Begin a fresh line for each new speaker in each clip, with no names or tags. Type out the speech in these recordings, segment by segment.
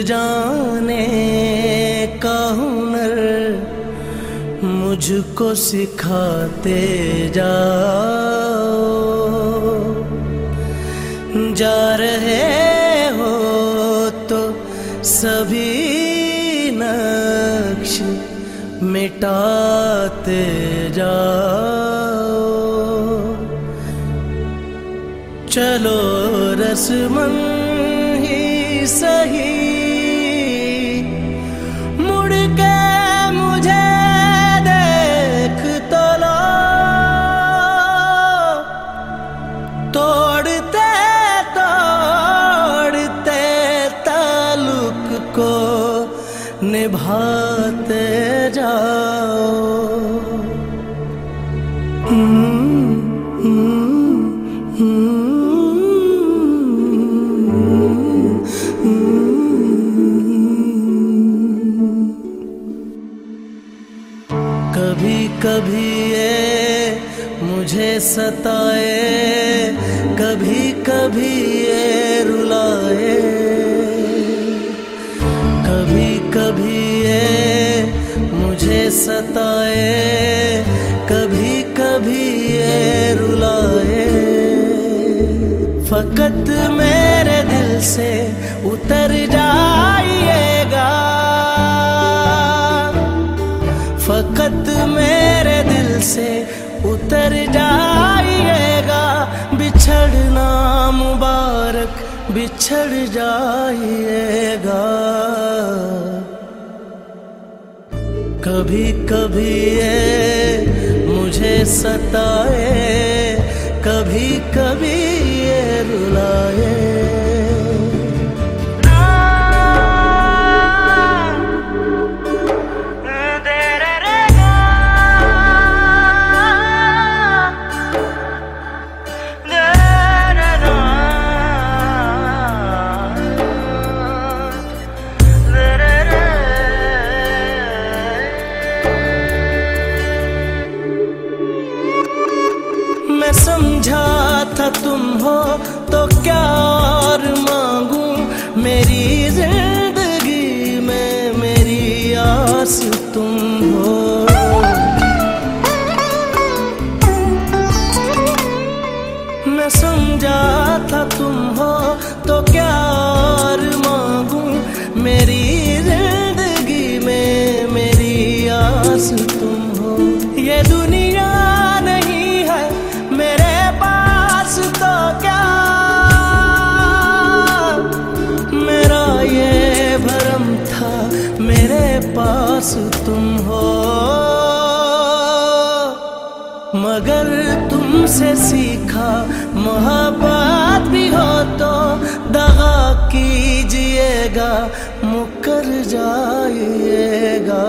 जाने का हुनर मुझको सिखाते जाओ। जा रहे हो तो सभी नक्श मिटाते जाओ। चलो रस्मन ही सही मुड़ के मुझे देख तो लो। तोड़ते तोड़ते ताल्लुक को निभाते जाओ। कभी कभी ये मुझे सताए, कभी कभी ये रुलाए। कभी कभी ये मुझे सताए, कभी कभी ये रुलाए। फकत मेरे दिल से उतर जाइएगा, फकत मेरे दिल से उतर जाइएगा। बिछड़ना मुबारक बिछड़ जाइएगा। कभी कभी ये मुझे सताए, कभी कभी ये रुलाए। मैं समझा था तुम हो तो क्या और मांगू। मेरी जिंदगी में मेरी आस तुम हो। मैं समझा था तुम हो तो क्या और मांगू। मेरी जिंदगी में मेरी आस तुम हो। ये दुनिया तो क्या मेरा ये भरम था, मेरे पास तुम हो। मगर तुमसे सीखा मोहब्बत भी हो तो दगा कीजिएगा, मुकर जाइएगा।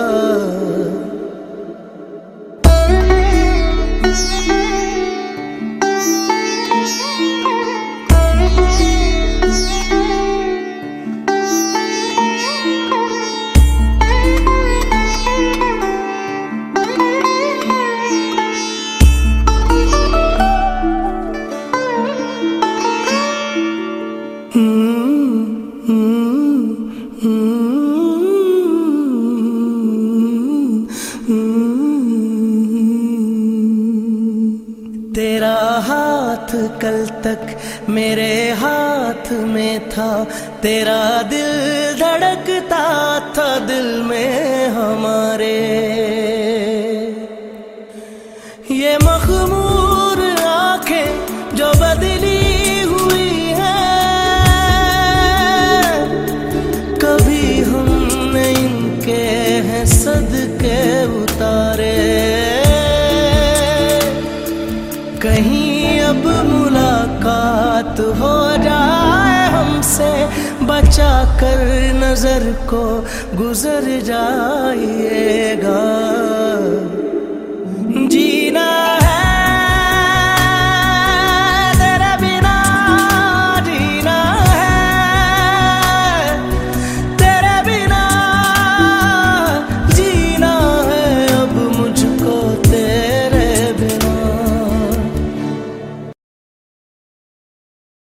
तेरा हाथ कल तक मेरे हाथ में था। तेरा दिल धड़कता था दिल में हमारे। ये मखमूर आंखें जो बदली हुई हैं, कभी हमने इनके हैं सदके उतारे। कहीं अब मुलाकात हो जाए हमसे, बचा कर नजर को गुजर जाइएगा। जीना